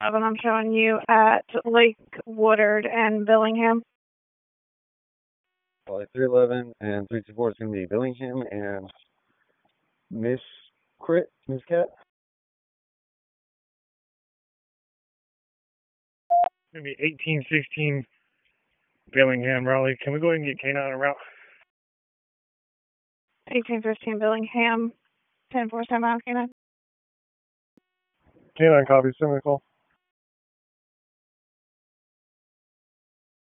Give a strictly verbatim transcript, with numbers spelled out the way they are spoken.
eleven, I'm showing you at Lake Woodard and Billingham. Probably three eleven and three two four is going to be Billingham and Miss Crit, Miss Cat. It's going to be eighteen sixteen Billingham, Raleigh. Can we go ahead and get K nine en route? eighteen fifteen Billingham, ten four seven K nine. K nine copy, send me a call.